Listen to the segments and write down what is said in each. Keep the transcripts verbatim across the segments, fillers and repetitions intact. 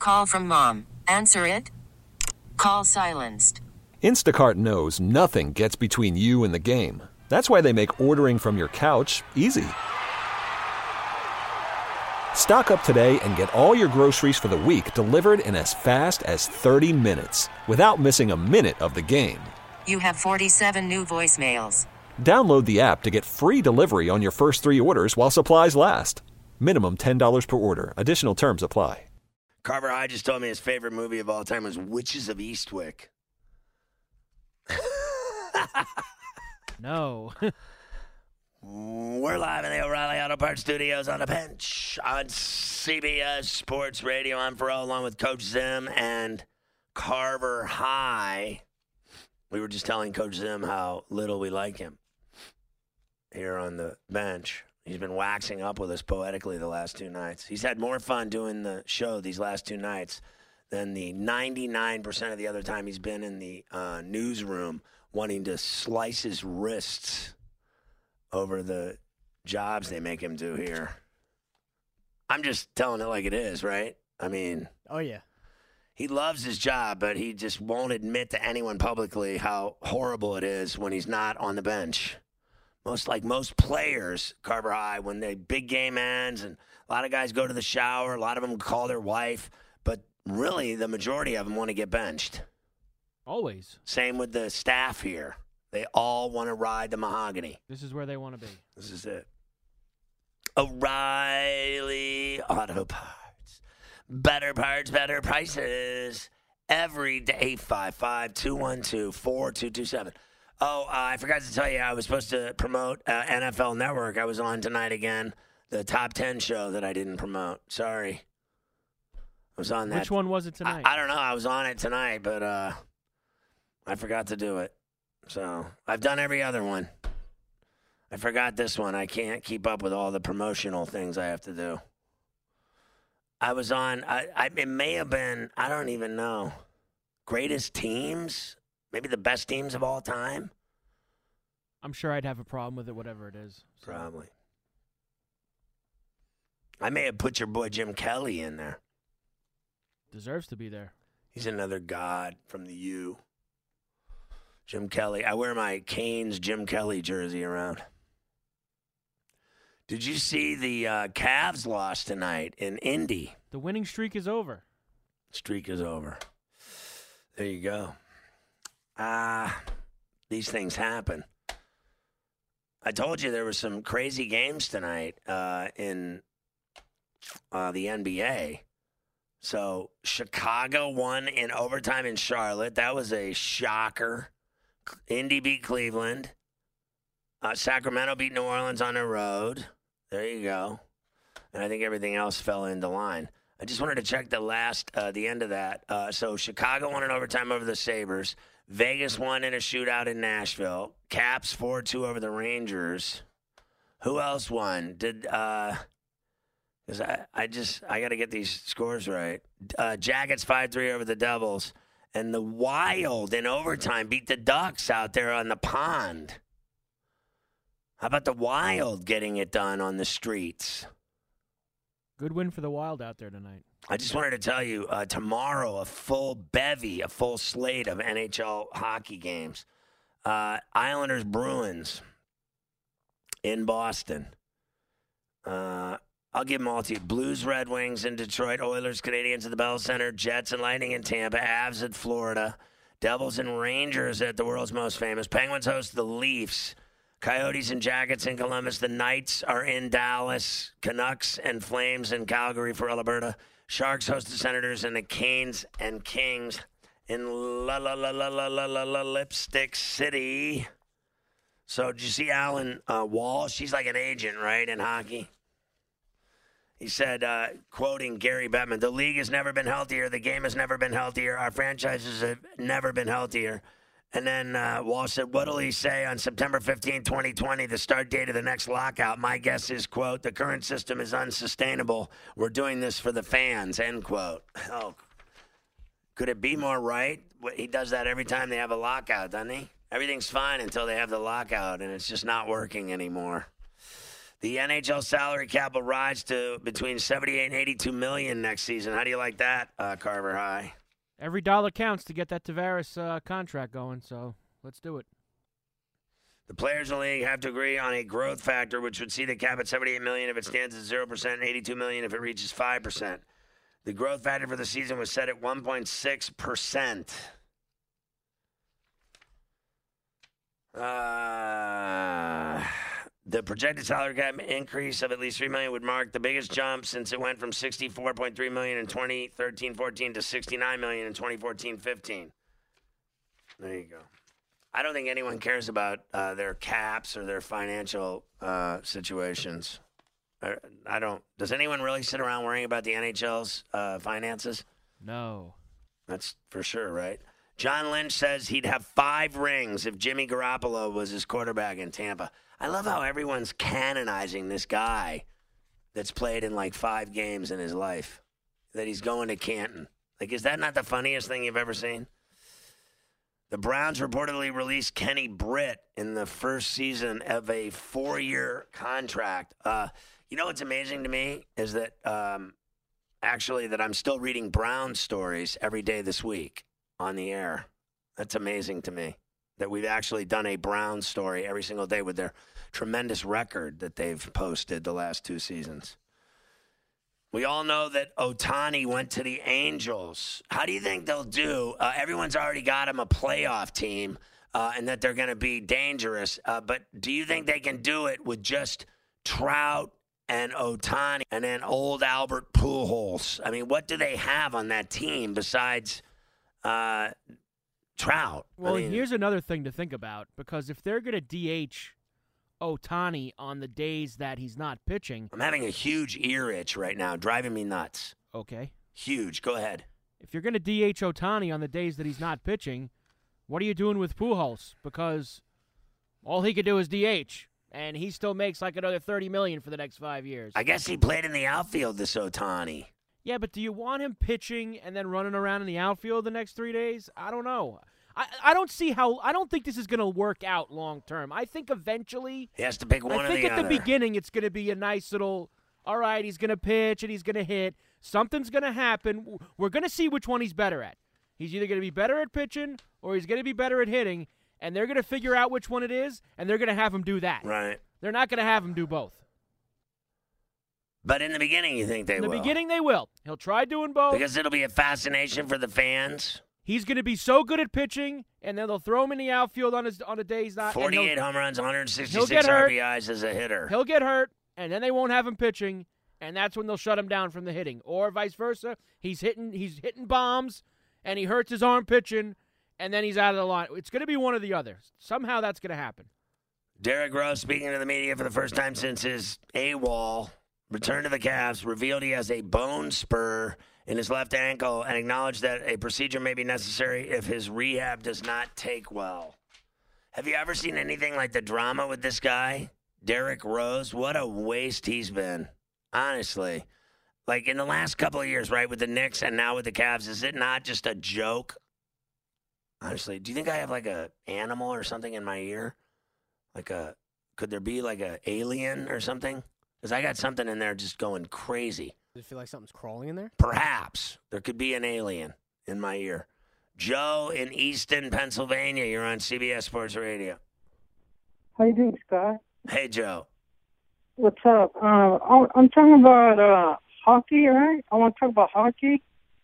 Call from mom. Answer it. Call silenced. Instacart knows nothing gets between you and the game. That's why they make ordering from your couch easy. Stock up today and get all your groceries for the week delivered in as fast as thirty minutes without missing a minute of the game. You have forty-seven new voicemails. Download the app to get free delivery on your first three orders while supplies last. Minimum ten dollars per order. Additional terms apply. Carver High just told me his favorite movie of all time was Witches of Eastwick. No. We're live in the O'Reilly Auto Parts Studios on the bench on C B S Sports Radio. I'm Ferrell along with Coach Zim and Carver High. We were just telling Coach Zim how little we like him here on the bench. He's been waxing up with us poetically the last two nights. He's had more fun doing the show these last two nights than the ninety-nine percent of the other time he's been in the uh, newsroom wanting to slice his wrists over the jobs they make him do here. I'm just telling it like it is, right? I mean, oh, yeah. He loves his job, but he just won't admit to anyone publicly how horrible it is when he's not on the bench. Most like most players, Carver High, when they big game ends, and a lot of guys go to the shower, a lot of them call their wife, but really the majority of them want to get benched. Always. Same with the staff here. They all want to ride the mahogany. This is where they want to be. This is it. O'Reilly Auto Parts. Better parts, better prices. Every day. eight five five, two one two, four two two seven. Oh, uh, I forgot to tell you, I was supposed to promote uh, N F L Network. I was on tonight again. The top ten show that I didn't promote. Sorry. I was on that. Which one was it tonight? I, I don't know. I was on it tonight, but uh, I forgot to do it. So I've done every other one. I forgot this one. I can't keep up with all the promotional things I have to do. I was on, I, I, it may have been, I don't even know, greatest teams, maybe the best teams of all time. I'm sure I'd have a problem with it, whatever it is. So. Probably. I may have put your boy Jim Kelly in there. Deserves to be there. He's another god from the U. Jim Kelly. I wear my Canes Jim Kelly jersey around. Did you see the uh, Cavs lost tonight in Indy? The winning streak is over. Streak is over. There you go. Ah, uh, these things happen. I told you there were some crazy games tonight uh, in uh, the N B A. So Chicago won in overtime in Charlotte. That was a shocker. Indy beat Cleveland. Uh, Sacramento beat New Orleans on the road. There you go. And I think everything else fell into line. I just wanted to check the last, uh, the end of that. Uh, so Chicago won in overtime over the Sabres. Vegas won in a shootout in Nashville. Caps four two over the Rangers. Who else won? Did, uh, cause I, I just, I got to get these scores right. Uh, Jackets five three over the Devils. And the Wild in overtime beat the Ducks out there on the pond. How about the Wild getting it done on the streets? Good win for the Wild out there tonight. I just wanted to tell you, uh, tomorrow, a full bevy, a full slate of N H L hockey games. Uh, Islanders Bruins in Boston. Uh, I'll give them all to you. Blues, Red Wings in Detroit. Oilers, Canadiens at the Bell Center. Jets and Lightning in Tampa. Avs at Florida. Devils and Rangers at the world's most famous. Penguins host the Leafs. Coyotes and Jackets in Columbus. The Knights are in Dallas. Canucks and Flames in Calgary for Alberta. Sharks host the Senators, and the Canes and Kings in La La La La La La La La Lipstick City. So did you see Alan uh, Wall? She's like an agent, right, in hockey? He said, uh, quoting Gary Bettman, the league has never been healthier. The game has never been healthier. Our franchises have never been healthier. And then uh, Wall said, what will he say on September fifteenth, twenty twenty, the start date of the next lockout? My guess is, quote, the current system is unsustainable. We're doing this for the fans, end quote. Oh, could it be more right? He does that every time they have a lockout, doesn't he? Everything's fine until they have the lockout, and it's just not working anymore. The N H L salary cap will rise to between seventy-eight and eighty-two million next season. How do you like that, uh, Carver High? Every dollar counts to get that Tavares uh, contract going, so let's do it. The players in the league have to agree on a growth factor, which would see the cap at seventy-eight million dollars if it stands at zero percent and eighty-two million dollars if it reaches five percent. The growth factor for the season was set at one point six percent. Uh, the projected salary cap increase of at least three million dollars would mark the biggest jump since it went from sixty-four point three million dollars in twenty thirteen fourteen to sixty-nine million dollars in twenty fourteen fifteen. There you go. I don't think anyone cares about uh, their caps or their financial uh, situations. I, I don't. Does anyone really sit around worrying about the N H L's uh, finances? No. That's for sure, right? John Lynch says he'd have five rings if Jimmy Garoppolo was his quarterback in Tampa. I love how everyone's canonizing this guy that's played in like five games in his life, that he's going to Canton. Like, is that not the funniest thing you've ever seen? The Browns reportedly released Kenny Britt in the first season of a four-year contract. Uh, you know what's amazing to me is that um, actually that I'm still reading Brown stories every day this week on the air. That's amazing to me that we've actually done a Brown story every single day with their tremendous record that they've posted the last two seasons. We all know that Ohtani went to the Angels. How do you think they'll do? Uh, everyone's already got him a playoff team uh, and that they're going to be dangerous. Uh, but do you think they can do it with just Trout and Ohtani and then old Albert Pujols? I mean, what do they have on that team besides uh, Trout? Well, I mean, here's another thing to think about, because if they're going to D H Ohtani on the days that he's not pitching. I'm having a huge ear itch right now, driving me nuts. Okay. Huge. Go ahead. If you're going to D H Ohtani on the days that he's not pitching, what are you doing with Pujols? Because all he could do is D H, and he still makes like another thirty million dollars for the next five years. I guess he played in the outfield, this Ohtani. Yeah, but do you want him pitching and then running around in the outfield the next three days? I don't know. I, I don't see how – I don't think this is going to work out long term. I think eventually – He has to pick one or the other. I think at the beginning it's going to be a nice little – all right, he's going to pitch and he's going to hit. Something's going to happen. We're going to see which one he's better at. He's either going to be better at pitching or he's going to be better at hitting, and they're going to figure out which one it is, and they're going to have him do that. Right. They're not going to have him do both. But in the beginning, you think they will? In the will? beginning, they will. He'll try doing both. Because it'll be a fascination for the fans. He's going to be so good at pitching, and then they'll throw him in the outfield on his on a day's not. forty-eight home runs, one hundred sixty-six R B Is as a hitter. He'll get hurt, and then they won't have him pitching, and that's when they'll shut him down from the hitting, or vice versa. He's hitting he's hitting bombs, and he hurts his arm pitching, and then he's out of the line. It's going to be one or the other. Somehow that's going to happen. Derek Rose, speaking to the media for the first time since his AWOL return to the Cavs, revealed he has a bone spur in his left ankle and acknowledged that a procedure may be necessary if his rehab does not take well. Have you ever seen anything like the drama with this guy, Derek Rose? What a waste he's been, honestly. Like in the last couple of years, right, with the Knicks and now with the Cavs, is it not just a joke? Honestly, do you think I have like a animal or something in my ear? Like a, could there be like a alien or something? Because I got something in there just going crazy. Does it feel like something's crawling in there? Perhaps. There could be an alien in my ear. Joe in Easton, Pennsylvania. You're on C B S Sports Radio. How you doing, Scott? Hey, Joe. What's up? Uh, I'm talking about uh, hockey, right? I want to talk about hockey.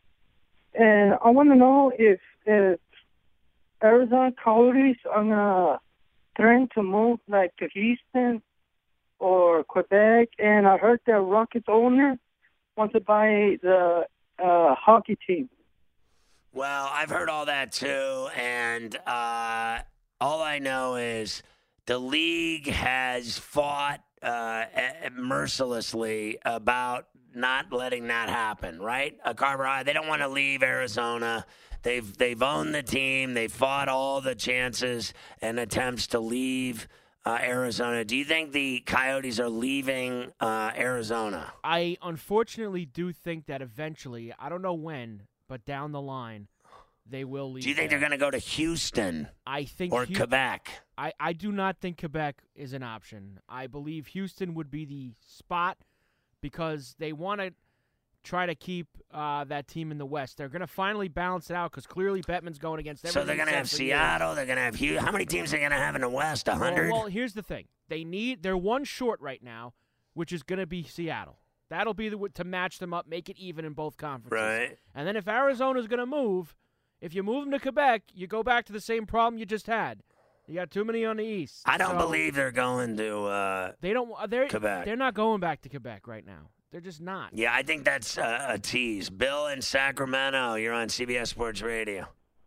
And I want to know if, if Arizona Coyotes are going to threaten to move like to Houston or Quebec. And I heard that Rockets owner wants to buy the uh, hockey team. Well, I've heard all that too, and uh, all I know is the league has fought uh, mercilessly about not letting that happen, right? Uh, Carver, they don't want to leave Arizona. They've they've owned the team. They fought all the chances and attempts to leave Uh, Arizona. Do you think the Coyotes are leaving uh, Arizona? I unfortunately do think that eventually, I don't know when, but down the line, they will leave. Do you think there. they're going to go to Houston I think or Hu- Quebec? I, I do not think Quebec is an option. I believe Houston would be the spot because they want to try to keep uh, that team in the West. They're going to finally balance it out because clearly Bettman's going against everything. So they're going to have Seattle. They're going to have Houston. How many teams are they going to have in the West? A hundred? Well, well, here's the thing. They need. They're one short right now, which is going to be Seattle. That'll be the to match them up, make it even in both conferences. Right. And then if Arizona's going to move, if you move them to Quebec, you go back to the same problem you just had. You got too many on the East. I don't So believe they're going to uh, they don't. They're Quebec. They're not going back to Quebec right now. They're just not. Yeah, I think that's uh, a tease. Bill in Sacramento, you're on C B S Sports Radio.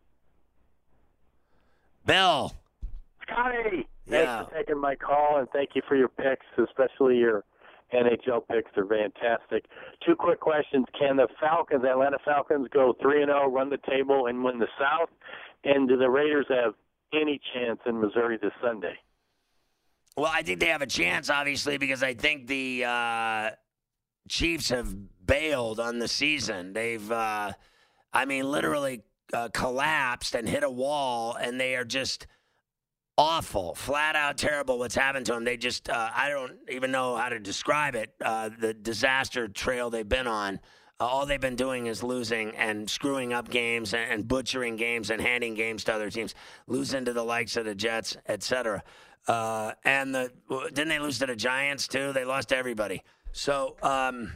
Bill. Scotty, Yeah. thanks for taking my call, and thank you for your picks, especially your N H L picks. They're fantastic. Two quick questions. Can the Falcons, Atlanta Falcons, go three and oh, run the table, and win the South? And do the Raiders have any chance in Missouri this Sunday? Well, I think they have a chance, obviously, because I think the uh, Chiefs have bailed on the season. They've, uh, I mean, literally uh, collapsed and hit a wall, and they are just awful, flat out terrible what's happened to them. They just, uh, I don't even know how to describe it, uh, the disaster trail they've been on. Uh, all they've been doing is losing and screwing up games and, and butchering games and handing games to other teams, losing to the likes of the Jets, et cetera. Uh, and the didn't they lose to the Giants too? They lost to everybody. So, um,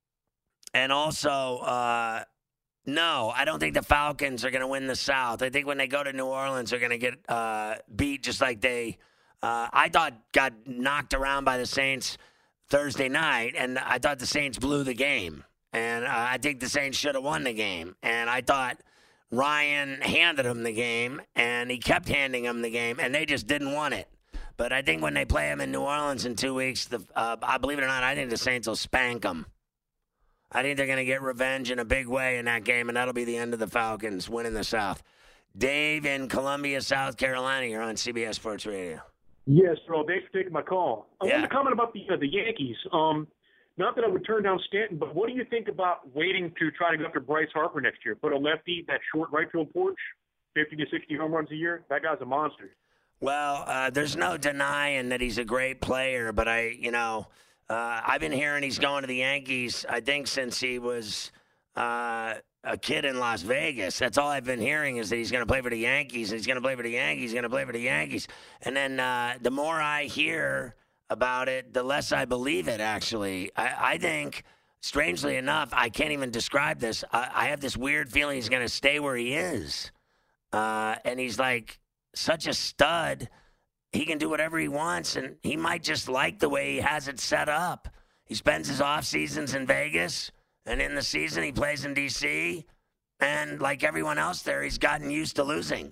and also, uh, no, I don't think the Falcons are going to win the South. I think when they go to New Orleans, they're going to get uh, beat just like they, uh, I thought, got knocked around by the Saints Thursday night, and I thought the Saints blew the game. And uh, I think the Saints should have won the game. And I thought Ryan handed them the game, and he kept handing them the game, and they just didn't want it. But I think when they play them in New Orleans in two weeks, the, uh, I believe it or not, I think the Saints will spank them. I think they're going to get revenge in a big way in that game, and that'll be the end of the Falcons winning the South. Dave in Columbia, South Carolina, you're on C B S Sports Radio. Yes, bro. Thanks for taking my call. I Yeah. wanted to comment about the uh, the Yankees. Um, not that I would turn down Stanton, but what do you think about waiting to try to go after Bryce Harper next year? Put a lefty, that short right field porch, fifty to sixty home runs a year. That guy's a monster. Well, uh, there's no denying that he's a great player, but I, you know, uh, I've been hearing he's going to the Yankees, I think, since he was uh, a kid in Las Vegas. That's all I've been hearing is that he's going to play for the Yankees, and he's going to play for the Yankees, he's going to play for the Yankees. And then uh, the more I hear about it, the less I believe it, actually. I, I think, strangely enough, I can't even describe this. I, I have this weird feeling he's going to stay where he is. Uh, and he's like such a stud. He can do whatever he wants, and he might just like the way he has it set up. He spends his off seasons in Vegas, and in the season he plays in D C, and like everyone else there, he's gotten used to losing.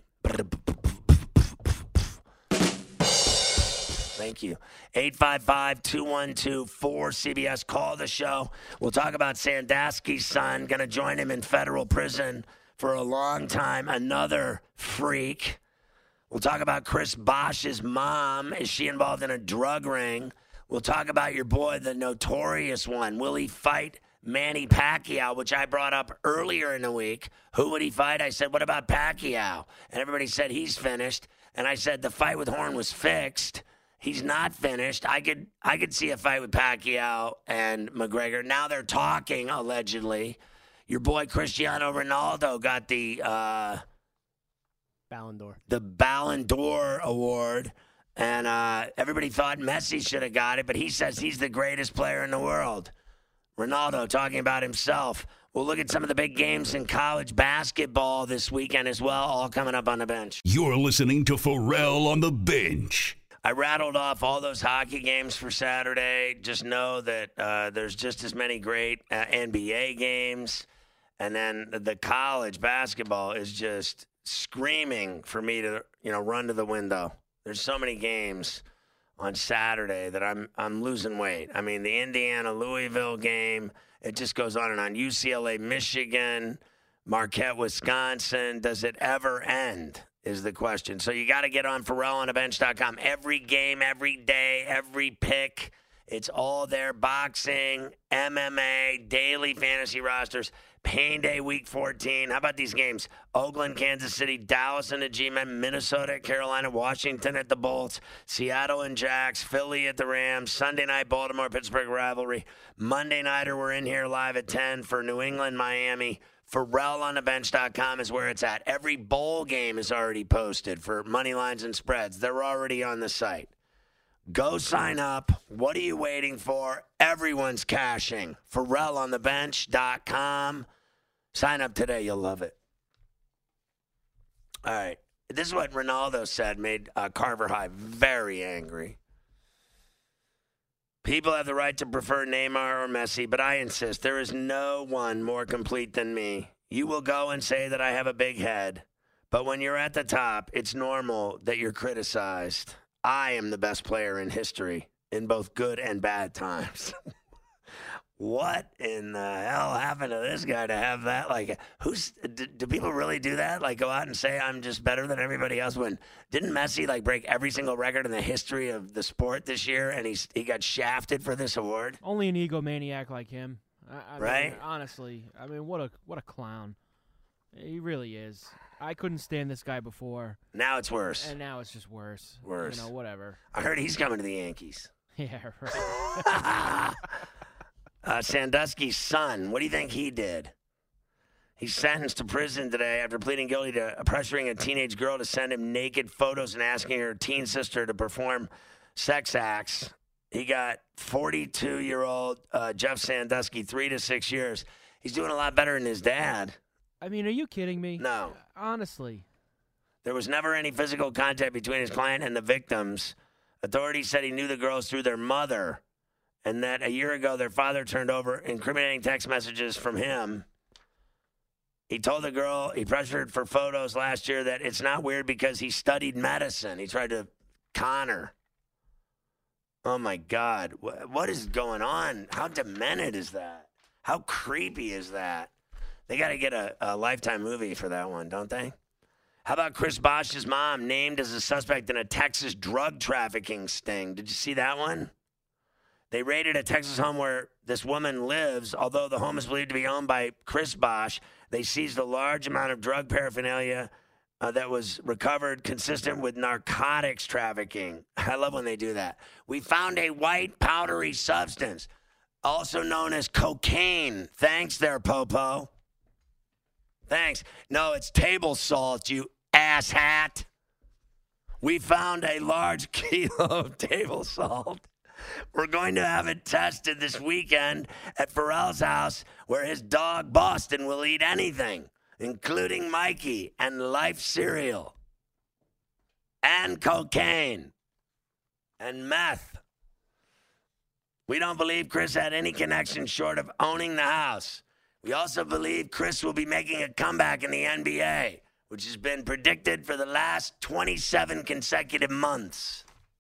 Thank you. eight five five, two one two, four C B S. Call the show. We'll talk about Sandusky's son, going to join him in federal prison for a long time. Another freak. We'll talk about Chris Bosh's mom. Is she involved in a drug ring? We'll talk about your boy, the notorious one. Will he fight Manny Pacquiao, which I brought up earlier in the week? Who would he fight? I said, what about Pacquiao? And everybody said he's finished. And I said the fight with Horn was fixed. He's not finished. I could I could see a fight with Pacquiao and McGregor. Now they're talking, allegedly. Your boy Cristiano Ronaldo got the uh, Ballon d'Or. the Ballon d'Or award, and uh, everybody thought Messi should have got it, but he says he's the greatest player in the world. Ronaldo talking about himself. We'll look at some of the big games in college basketball this weekend as well, all coming up on the bench. You're listening to Pharrell on the Bench. I rattled off all those hockey games for Saturday. Just know that uh, there's just as many great uh, N B A games. And then the college basketball is just screaming for me to, you know, run to the window. There's so many games on Saturday that I'm I'm losing weight. I mean, the Indiana-Louisville game, it just goes on and on. U C L A, Michigan, Marquette, Wisconsin. Does it ever end is the question. So you got to get on Pharrell on the bench dot com. Every game, every day, every pick. It's all there. Boxing, M M A, daily fantasy rosters. Pain Day Week fourteen. How about these games? Oakland, Kansas City, Dallas and the G-Men, Minnesota, Carolina, Washington at the Bolts, Seattle and Jacks, Philly at the Rams, Sunday night Baltimore, Pittsburgh rivalry. Monday nighter, we're in here live at ten for New England, Miami. Pharrell on the bench dot com is where it's at. Every bowl game is already posted for money lines and spreads. They're already on the site. Go sign up. What are you waiting for? Everyone's cashing. Pharrell on the bench dot com. Sign up today. You'll love it. All right. This is what Ronaldo said, made uh, Carver High very angry. People have the right to prefer Neymar or Messi, but I insist there is no one more complete than me. You will go and say that I have a big head, but when you're at the top, it's normal that you're criticized. I am the best player in history in both good and bad times. What in the hell happened to this guy to have that? Like, who's do, do people really do that? Like, go out and say I'm just better than everybody else? When didn't Messi like break every single record in the history of the sport this year, and he's he got shafted for this award? Only an egomaniac like him, I, I right? mean, honestly, I mean, what a what a clown. He really is. I couldn't stand this guy before. Now it's worse. And now it's just worse. Worse. You know, whatever. I heard he's coming to the Yankees. Yeah, right. uh, Sandusky's son, what do you think he did? He's sentenced to prison today after pleading guilty to pressuring a teenage girl to send him naked photos and asking her teen sister to perform sex acts. He got forty-two-year-old uh, Jeff Sandusky, three to six years. He's doing a lot better than his dad. I mean, are you kidding me? No. Honestly. There was never any physical contact between his client and the victims. Authorities said he knew the girls through their mother, and that a year ago their father turned over incriminating text messages from him. He told the girl he pressured for photos last year that it's not weird because he studied medicine. He tried to con her. Oh, my God. What is going on? How demented is that? How creepy is that? They got to get a, a Lifetime movie for that one, don't they? How about Chris Bosh's mom named as a suspect in a Texas drug trafficking sting? Did you see that one? They raided a Texas home where this woman lives. Although the home is believed to be owned by Chris Bosh, they seized a large amount of drug paraphernalia uh, that was recovered consistent with narcotics trafficking. I love when they do that. We found a white powdery substance, also known as cocaine. Thanks there, Popo. Thanks. No, it's table salt, you asshat. We found a large kilo of table salt. We're going to have it tested this weekend at Pharrell's house, where his dog Boston will eat anything, including Mikey and Life cereal, and cocaine, and meth. We don't believe Chris had any connection short of owning the house. We also believe Chris will be making a comeback in the N B A, which has been predicted for the last twenty-seven consecutive months.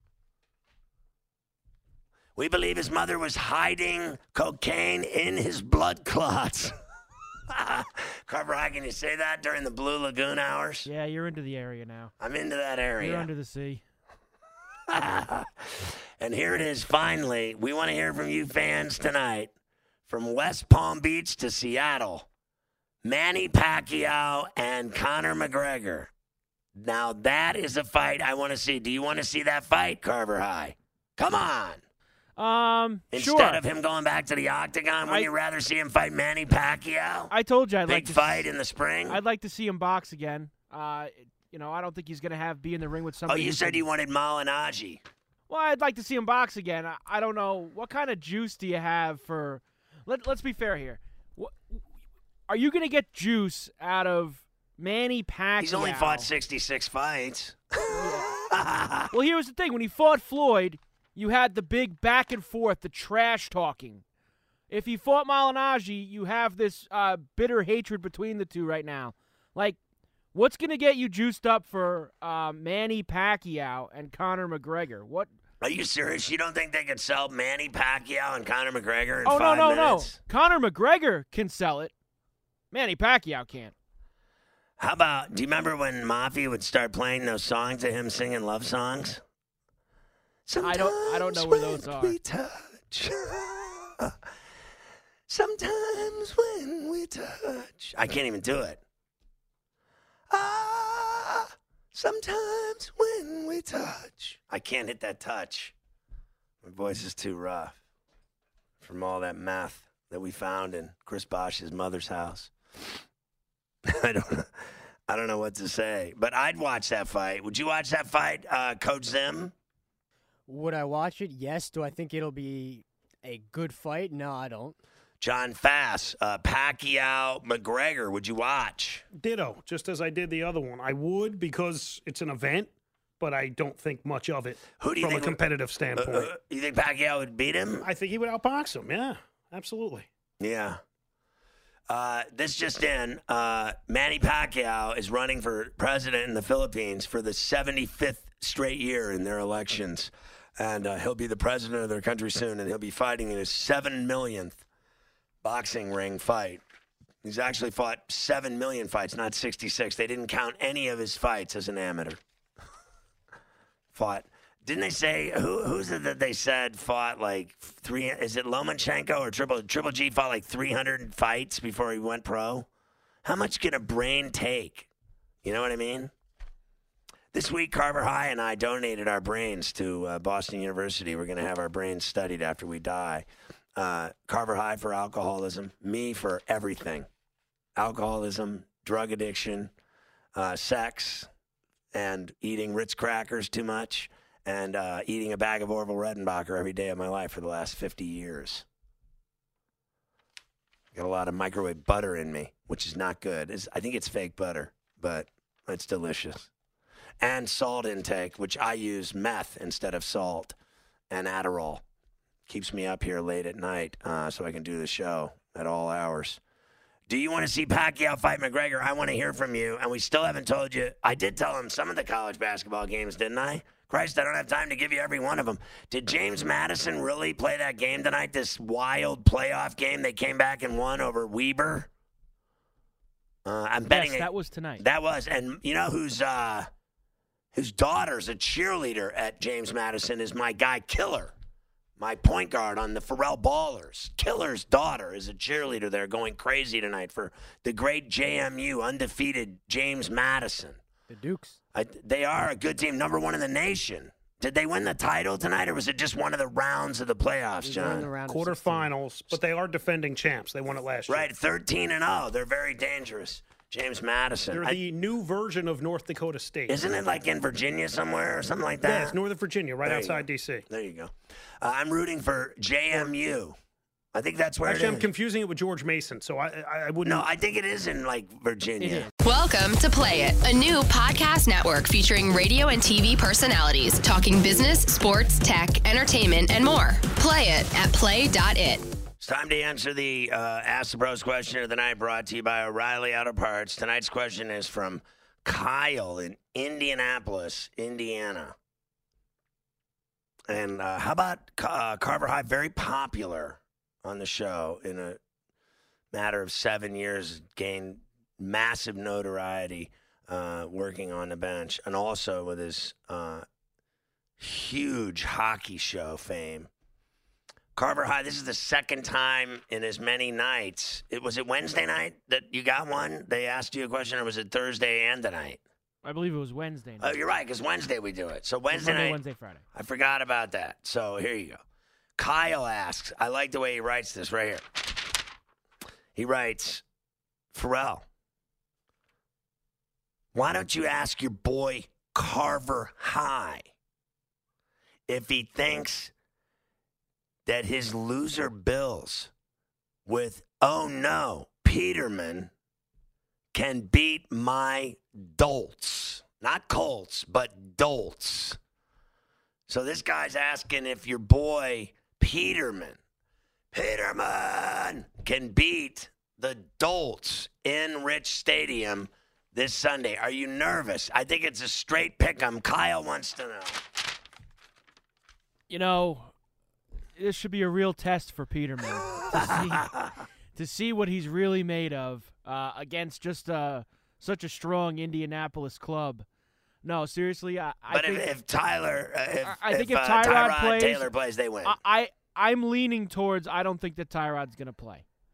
We believe his mother was hiding cocaine in his blood clots. Carver, how can you say that during the Blue Lagoon hours? Yeah, you're into the area now. I'm into that area. You're under the sea. And here it is, finally. We want to hear from you fans tonight. From West Palm Beach to Seattle, Manny Pacquiao and Conor McGregor. Now that is a fight I want to see. Do you want to see that fight, Carver High? Come on. Um, Instead sure. of him going back to the octagon, would I, you rather see him fight Manny Pacquiao? I told you I'd Big like to fight s- in the spring. I'd like to see him box again. Uh, you know, I don't think he's going to have be in the ring with Oh, somebody. you who said can- you wanted Malignaggi. Well, I'd like to see him box again. I, I don't know. What kind of juice do you have for... Let, let's be fair here. What, are you going to get juice out of Manny Pacquiao? He's only fought sixty-six fights. Well, here was the thing. When he fought Floyd, you had the big back and forth, the trash talking. If he fought Malignaggi, you have this uh, bitter hatred between the two right now. Like, what's going to get you juiced up for uh, Manny Pacquiao and Conor McGregor? What? Are you serious? You don't think they could sell Manny Pacquiao and Conor McGregor in oh, five no, no, minutes? no. Conor McGregor can sell it. Manny Pacquiao can't. How about, do you remember when Mafia would start playing those songs to him singing love songs? I don't I don't know where those are. We touch. Sometimes when we touch. I can't even do it. Ah, sometimes when we touch. I can't hit that touch. My voice is too rough from all that meth that we found in Chris Bosh's mother's house. I don't I don't know what to say, but I'd watch that fight. Would you watch that fight, uh, Coach Zim? Would I watch it? Yes. Do I think it'll be a good fight? No, I don't. John Fass, uh, Pacquiao, McGregor, would you watch? Ditto, just as I did the other one. I would because it's an event, but I don't think much of it Who do you from think a competitive standpoint. Uh, uh, you think Pacquiao would beat him? I think he would outbox him, yeah, absolutely. Yeah. Uh, this just in, uh, Manny Pacquiao is running for president in the Philippines for the seventy-fifth straight year in their elections. And uh, he'll be the president of their country soon, and he'll be fighting in his seven millionth boxing ring fight. He's actually fought seven million fights, not sixty-six. They didn't count any of his fights as an amateur. Fought. Didn't they say, who, who's it that they said fought like three, is it Lomachenko or Triple, Triple G fought like three hundred fights before he went pro? How much can a brain take? You know what I mean? This week, Carver High and I donated our brains to uh, Boston University. We're going to have our brains studied after we die. Uh, Carver High for alcoholism, me for everything. Alcoholism, drug addiction, uh, sex, and eating Ritz crackers too much, and uh, eating a bag of Orville Redenbacher every day of my life for the last fifty years. Got a lot of microwave butter in me, which is not good. It's, I think it's fake butter, but it's delicious. And salt intake, which I use meth instead of salt, and Adderall. Keeps me up here late at night uh, so I can do the show at all hours. Do you want to see Pacquiao fight McGregor? I want to hear from you, and we still haven't told you. I did tell him some of the college basketball games, didn't I? Christ, I don't have time to give you every one of them. Did James Madison really play that game tonight, this wild playoff game they came back and won over Weber? Uh, I'm betting yes, it, that was tonight. That was, and you know who's uh, whose daughter's a cheerleader at James Madison is my guy Killer. My point guard on the Pharrell Ballers. Killer's daughter is a cheerleader there going crazy tonight for the great J M U, undefeated James Madison. The Dukes. I, they are a good team, number one in the nation. Did they win the title tonight, or was it just one of the rounds of the playoffs, John? The round Quarterfinals, but they are defending champs. They won it last year. Right, thirteen and oh. They're very dangerous. James Madison. They're the I, new version of North Dakota State. Isn't it like in Virginia somewhere or something like that? Yeah, it's Northern Virginia, right there outside D C. There you go. Uh, I'm rooting for J M U. I think that's where Actually, it is. I'm confusing it with George Mason, so I, I, I wouldn't. No, I think it is in, like, Virginia. Welcome to Play It, a new podcast network featuring radio and T V personalities talking business, sports, tech, entertainment, and more. Play it at play dot it. It's time to answer the uh, Ask the Pros question of the night, brought to you by O'Reilly Auto Parts. Tonight's question is from Kyle in Indianapolis, Indiana. And uh, how about uh, Carver High? Very popular on the show in a matter of seven years, gained massive notoriety uh, working on the bench, and also with his uh, huge hockey show fame. Carver High, this is the second time in as many nights. It was it Wednesday night that you got one? They asked you a question, or was it Thursday and the night? I believe it was Wednesday night. Oh, you're right, because Wednesday we do it. So Wednesday Monday, night. Wednesday, Friday. I forgot about that. So here you go. Kyle asks, I like the way he writes this right here. He writes, Pharrell, why don't you ask your boy Carver High if he thinks that his loser Bills with, oh no, Peterman can beat my Dolts. Not Colts, but Dolts. So this guy's asking if your boy Peterman, Peterman can beat the Dolts in Rich Stadium this Sunday. Are you nervous? I think it's a straight pick 'em. Kyle wants to know. You know, this should be a real test for Peterman to see, to see what he's really made of uh, against just uh, such a strong Indianapolis club. No, seriously, I, I but think if, if Tyler, uh, if, I think if, if uh, Tyrod, Tyrod plays, Taylor plays, they win. I, I I'm leaning towards I don't think that Tyrod's going to play.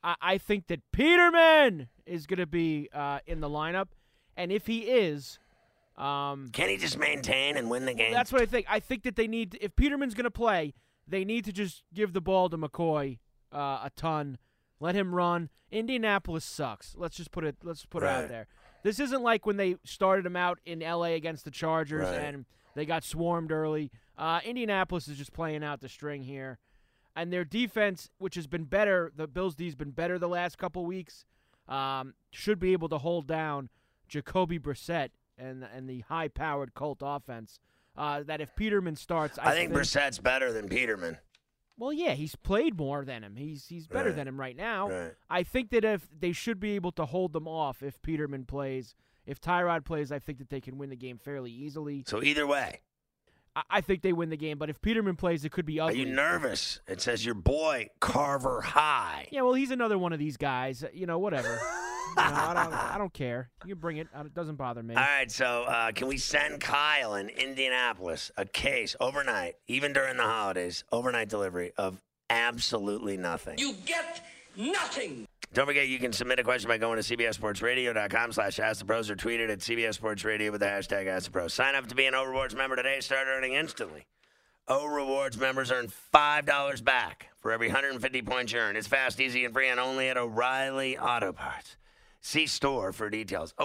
I, I think that Peterman is going to be uh, in the lineup, and if he is, um, can he just maintain and win the game? That's what I think. I think that they need, if Peterman's going to play, they need to just give the ball to McCoy uh, a ton, let him run. Indianapolis sucks. Let's just put it. Let's put right. it out there. This isn't like when they started him out in L A against the Chargers right. and they got swarmed early. Uh, Indianapolis is just playing out the string here. And their defense, which has been better, the Bills' D has been better the last couple weeks, um, should be able to hold down Jacoby Brissett and, and the high-powered Colt offense. Uh, that if Peterman starts, I, I think, think Brissett's better than Peterman. Well, yeah, he's played more than him. He's he's better right. than him right now. Right. I think that if they should be able to hold them off if Peterman plays. If Tyrod plays, I think that they can win the game fairly easily. So either way. I, I think they win the game, but if Peterman plays, it could be ugly. Are you nervous? It says your boy, Carver High. Yeah, well, he's another one of these guys. You know, whatever. you know, I, don't, I don't care. You can bring it. It doesn't bother me. All right, so uh, can we send Kyle in Indianapolis a case overnight, even during the holidays, overnight delivery of absolutely nothing? You get nothing. Don't forget, you can submit a question by going to c b s sports radio dot com slash ask the pros or tweet it at C B S Sports Radio with the hashtag Ask the Pros. Sign up to be an O Rewards member today. Start earning instantly. O Rewards members earn five dollars back for every one hundred fifty points you earn. It's fast, easy, and free, and only at O'Reilly Auto Parts. See store for details.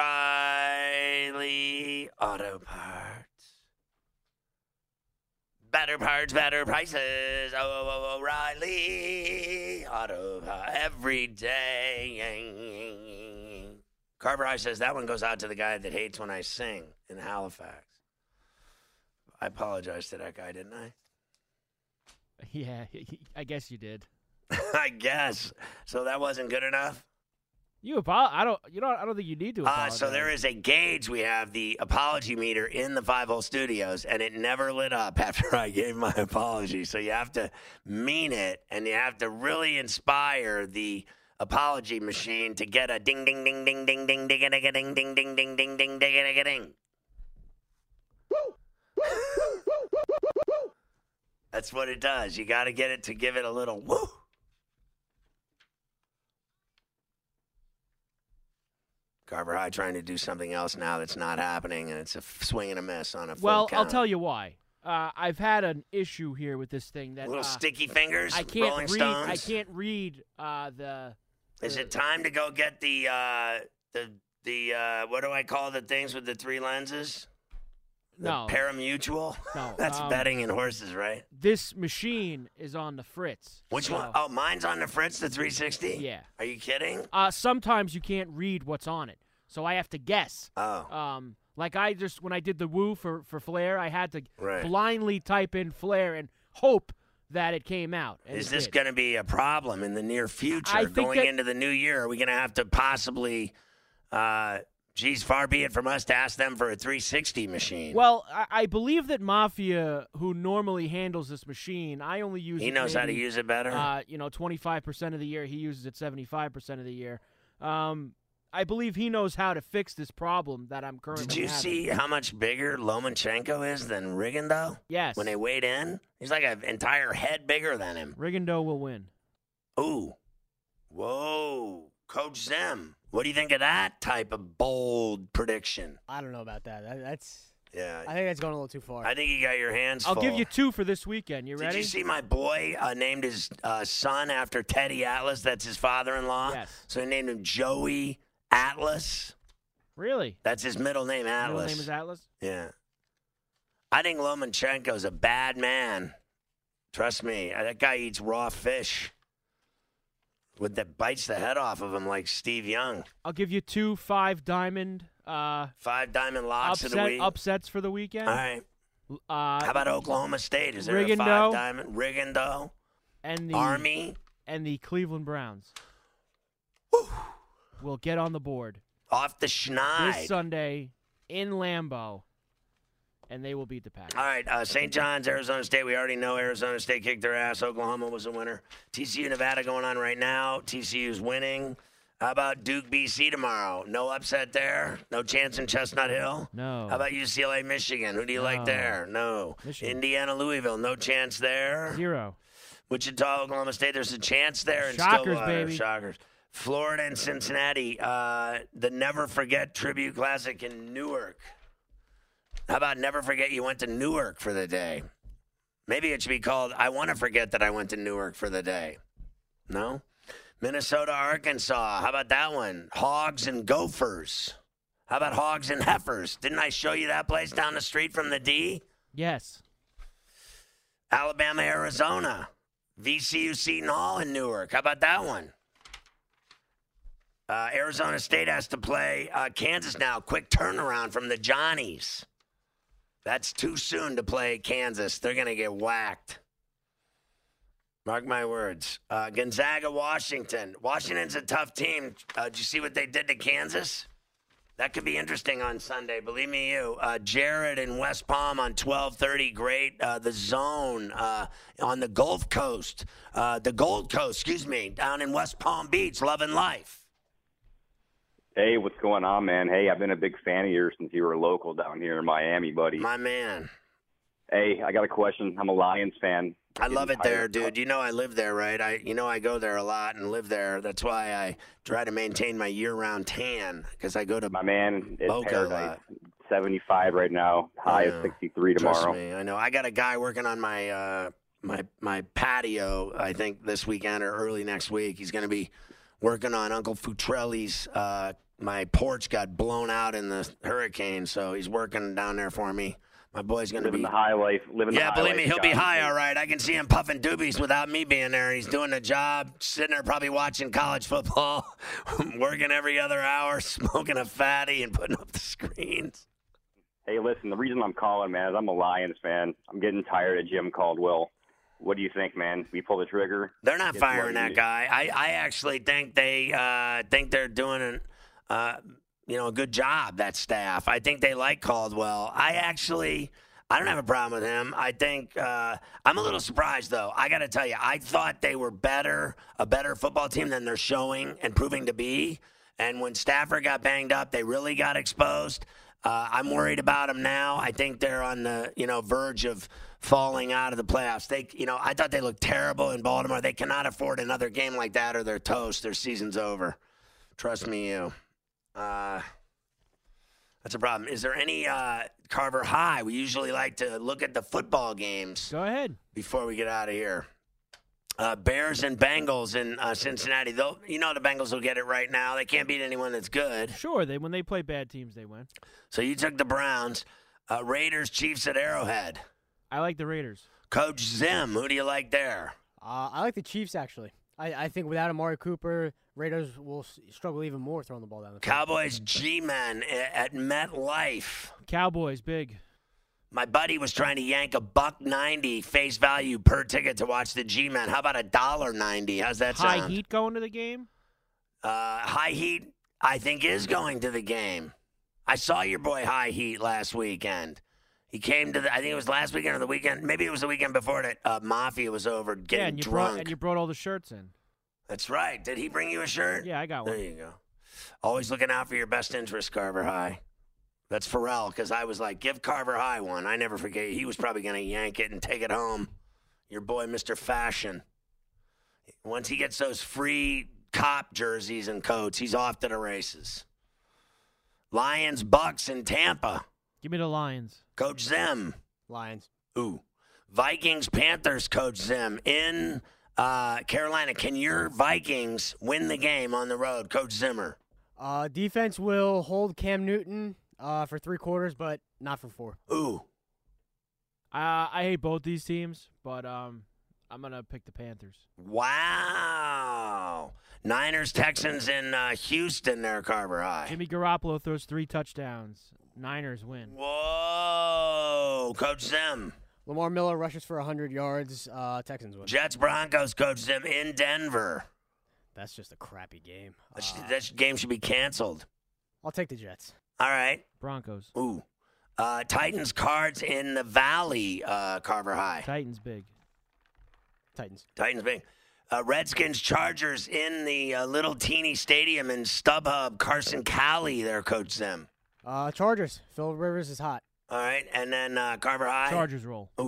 O'Reilly Auto Parts. Better parts, better prices. Oh, oh, oh, O'Reilly Auto Parts every day. Carver High says that one goes out to the guy that hates when I sing in Halifax. I apologize to that guy, didn't I? Yeah, I guess you did. I guess. So that wasn't good enough? You apo- I don't. You know. I don't think you need to apologize. Uh, so there is a gauge. We have the apology meter in the Five Hole Studios, and it never lit up after I gave my apology. So you have to mean it, and you have to really inspire the apology machine to get a ding, ding, ding, ding, ding, ding, ding, ding, ding, ding, ding, ding, ding, ding, ding, ding, ding. That's what it does. You got to get it to give it a little woo. Carver High trying to do something else now that's not happening, and it's a swing and a miss on a full Well, count. I'll tell you why. Uh, I've had an issue here with this thing that little uh, sticky fingers. I can't Rolling read. Stones. I can't read uh, the. Is it time to go get the uh, the the uh, what do I call the things with the three lenses? The No. Parimutuel? No, That's um, betting in horses, right? This machine is on the fritz. Which so- one? Oh, mine's on the Fritz, the three sixty? Yeah. Are you kidding? Uh, sometimes you can't read what's on it, so I have to guess. Oh. Um, like I just when I did the woo for for Flair, I had to Right. blindly type in Flair and hope that it came out. and Is it this did. going to be a problem in the near future? I think Going that- into the new year, are we going to have to possibly, uh, geez, far be it from us to ask them for a three sixty machine? Well, I, I believe that Mafia, who normally handles this machine, I only use He it knows how to maybe, use it better? Uh, you know, twenty-five percent of the year. He uses it seventy-five percent of the year. Um, I believe he knows how to fix this problem that I'm currently Did you having. see how much bigger Lomachenko is than Rigondeaux? Yes. When they weighed in? He's like an entire head bigger than him. Rigondeaux will win. Ooh. Whoa. Coach Zim, what do you think of that type of bold prediction? I don't know about that. that that's. Yeah. I think that's going a little too far. I think you got your hands I'll full. give you two for this weekend. You Did ready? you see my boy uh, named his uh, son after Teddy Atlas? That's his father-in-law. Yes. So he named him Joey Atlas. Really? That's his middle name, Atlas. Middle name is Atlas? Yeah. I think Lomachenko's a bad man. Trust me. That guy eats raw fish with that bites the head off of him like Steve Young. I'll give you two five diamond uh, Five diamond locks upset, of the week. upsets for the weekend. All right. Uh, How about Oklahoma State? Is there a Rigondeaux. five diamond? Rigondeaux. and the Army. and the Cleveland Browns will get on the board Off the schneid. this Sunday in Lambeau, and they will beat the Packers. All right, uh, Saint John's, Arizona State. We already know Arizona State kicked their ass. Oklahoma was the winner. T C U, Nevada going on right now. T C U's winning. How about Duke, B C tomorrow? No upset there? No chance in Chestnut Hill? No. How about U C L A, Michigan? Who do you like No. there? No. Michigan. Indiana, Louisville. No chance there? Zero. Wichita, Oklahoma State, there's a chance there. And Shockers, Stillwater, baby. Shockers. Florida and Cincinnati, uh, the Never Forget Tribute Classic in Newark. How about Never Forget you went to Newark for the day? Maybe it should be called I Want to Forget That I Went to Newark for the Day. No? Minnesota, Arkansas. How about that one? Hogs and Gophers. How about Hogs and Heifers? Didn't I show you that place down the street from the D? Yes. Alabama, Arizona. V C U Seton Hall in Newark. How about that one? Uh, Arizona State has to play uh, Kansas now. Quick turnaround from the Johnnies. That's too soon to play Kansas. They're going to get whacked. Mark my words. Uh, Gonzaga, Washington. Washington's a tough team. Uh, did you see what they did to Kansas? That could be interesting on Sunday. Believe me, you. Uh, Jared in West Palm on twelve thirty. Great. Uh, the Zone uh, on the Gulf Coast. Uh, the Gold Coast, excuse me, down in West Palm Beach. Loving life. Hey, what's going on, man? Hey, I've been a big fan of yours since you were local down here in Miami, buddy. My man. Hey, I got a question. I'm a Lions fan. I love it there, dude. You know I live there, right? I, you know I go there a lot and live there. That's why I try to maintain my year-round tan because I go to my man. It's Boca paradise. seventy-five right now. High of sixty-three tomorrow. Trust me, I know. I got a guy working on my uh, my my patio. I think this weekend or early next week. He's going to be working on Uncle Futrelli's. Uh, my porch got blown out in the hurricane, so he's working down there for me. My boy's going to be living the high life. Living yeah, the high believe life, me, he'll be John. high all right. I can see him puffing doobies without me being there. He's doing a job, sitting there probably watching college football, working every other hour, smoking a fatty and putting up the screens. Hey, listen, the reason I'm calling, man, is I'm a Lions fan. I'm getting tired of Jim Caldwell. What do you think, man? We pull the trigger? They're not Get firing bloody. that guy. I, I actually think they uh, think they're doing an, uh, you know, a good job, that staff. I think they like Caldwell. I actually – I don't have a problem with him. I think uh, I'm a little surprised, though. I got to tell you, I thought they were better, a better football team than they're showing and proving to be. And when Stafford got banged up, they really got exposed. Uh, I'm worried about them now. I think they're on the you know verge of falling out of the playoffs. They, you know, I thought they looked terrible in Baltimore. They cannot afford another game like that, or they're toast. Their season's over. Trust me, you. Uh, That's a problem. Is there any uh, Carver High? We usually like to look at the football games. Go ahead. Before we get out of here. Uh, Bears and Bengals in uh, Cincinnati. They'll, you know the Bengals will get it right now. They can't beat anyone that's good. Sure, they when they play bad teams, they win. So you took the Browns. Uh, Raiders, Chiefs at Arrowhead. I like the Raiders. Coach Zim, who do you like there? Uh, I like the Chiefs, actually. I, I think without Amari Cooper, Raiders will s- struggle even more throwing the ball down the field. Cowboys, G-Men at MetLife. Cowboys, big. My buddy was trying to yank a buck ninety face value per ticket to watch the G-Men. How about a dollar ninety? How's that High sound? Heat going to the game? Uh, High Heat, I think, is going to the game. I saw your boy High Heat last weekend. He came to the, I think it was last weekend or the weekend. Maybe it was the weekend before that uh, Mafia was over getting yeah, and you drunk. brought and you brought all the shirts in. That's right. Did he bring you a shirt? Yeah, I got one. There you go. Always looking out for your best interest, Carver High. That's Pharrell, because I was like, give Carver High one. I never forget. He was probably going to yank it and take it home. Your boy, Mister Fashion. Once he gets those free cop jerseys and coats, he's off to the races. Lions, Bucks in Tampa. Give me the Lions. Coach Zim. Lions. Ooh. Vikings, Panthers, Coach Zim. In uh, Carolina, can your Vikings win the game on the road, Coach Zimmer? Uh, defense will hold Cam Newton uh, for three quarters, but not for four. Ooh. Uh, I hate both these teams, but um, I'm going to pick the Panthers. Wow. Niners, Texans in uh, Houston there, Carver High. Jimmy Garoppolo throws three touchdowns. Niners win. Whoa. Coach Zim. Lamar Miller rushes for one hundred yards. Uh, Texans win. Jets, Broncos, Coach Zim in Denver. That's just a crappy game. That, Uh, sh- that game should be canceled. I'll take the Jets. All right. Broncos. Ooh. Uh, Titans, Cards in the Valley, uh, Carver High. Titans big. Titans. Titans big. Uh, Redskins, Chargers in the uh, little teeny stadium in StubHub, Carson Cali there, Coach Zim. Uh, Chargers. Phil Rivers is hot. All right. And then uh, Carver High. Chargers roll. Ooh.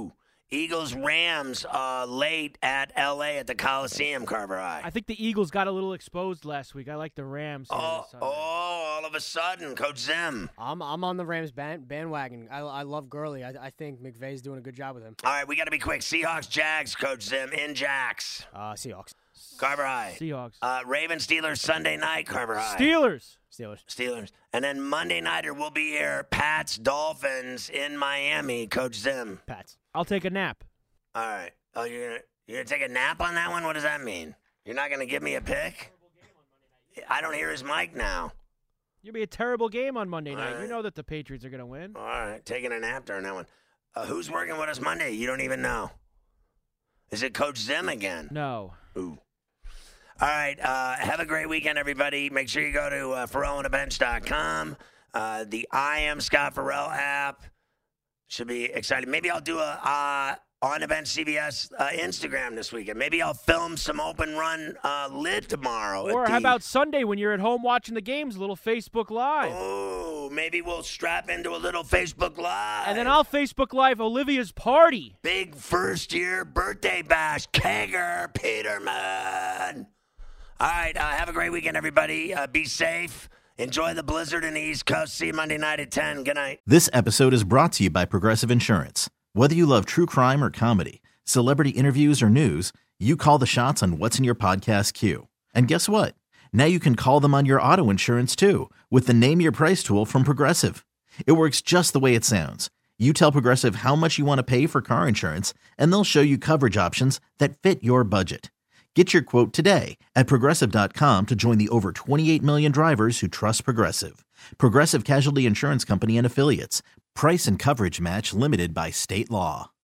Eagles Rams uh, late at L A at the Coliseum, Carver High. I think the Eagles got a little exposed last week. I like the Rams. here Oh, this Sunday. oh, all of a sudden, Coach Zim. I'm I'm on the Rams band, bandwagon. I, I love Gurley. I, I think McVay's doing a good job with him. All right, we got to be quick. Seahawks, Jags, Coach Zim, in Jacks. Uh, Seahawks. Carver High. Seahawks. Uh, Ravens, Steelers, Sunday night, Carver High. Steelers. Steelers. Steelers. And then Monday nighter, we'll be here. Pats, Dolphins in Miami, Coach Zim. Pats. I'll take a nap. All right. Oh, you're gonna you're gonna take a nap on that one? What does that mean? You're not gonna give me a pick? I don't hear his mic now. You'll be a terrible game on Monday night. All right. You know that the Patriots are going to win. All right, taking a nap during that one. Uh, who's working with us Monday? You don't even know. Is it Coach Zim again? No. Ooh. All right. Uh, have a great weekend, everybody. Make sure you go to uh, Farrell on the Bench dot com. Uh, the I Am Scott Farrell app should be exciting. Maybe I'll do a uh, On the Bench C B S uh, Instagram this weekend. Maybe I'll film some open run uh, lid tomorrow. Or at how the- about Sunday when you're at home watching the games, a little Facebook Live. Oh, maybe we'll strap into a little Facebook Live. And then I'll Facebook Live Olivia's party. Big first year birthday bash. Kager Peterman. All right. Uh, have a great weekend, everybody. Uh, be safe. Enjoy the blizzard in the East Coast. See you Monday night at ten. Good night. This episode is brought to you by Progressive Insurance. Whether you love true crime or comedy, celebrity interviews or news, you call the shots on what's in your podcast queue. And guess what? Now you can call them on your auto insurance too with the Name Your Price tool from Progressive. It works just the way it sounds. You tell Progressive how much you want to pay for car insurance, and they'll show you coverage options that fit your budget. Get your quote today at Progressive dot com to join the over twenty-eight million drivers who trust Progressive. Progressive Casualty Insurance Company and Affiliates. Price and coverage match limited by state law.